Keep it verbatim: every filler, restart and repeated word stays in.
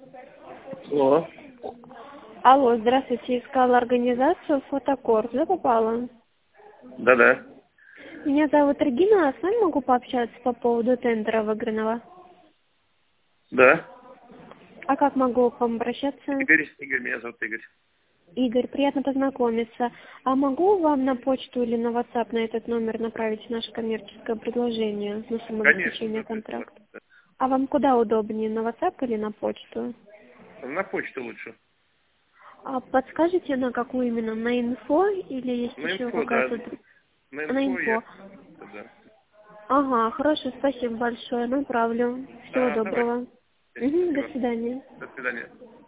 Алло. Алло, здравствуйте, искала организацию фотокор. Туда попала? Да-да. Меня зовут Регина, а с вами могу пообщаться по поводу тендера выигранного? Да. А как могу к вам обращаться? Игорь, Игорь, меня зовут Игорь. Игорь, приятно познакомиться. А могу вам на почту или на WhatsApp на этот номер направить наше коммерческое предложение на Конечно, самообеспечение да, да, да, контракта? да. А вам куда удобнее, на WhatsApp или на почту? На почту лучше. А подскажите, на какую именно? На инфо или есть На еще инфо, да. какая-то... дру- На На инфо я... инфо. Да. Ага, хорошо, спасибо большое, направлю. Всего А, давай. доброго. Мгм, до Спасибо. свидания. До свидания.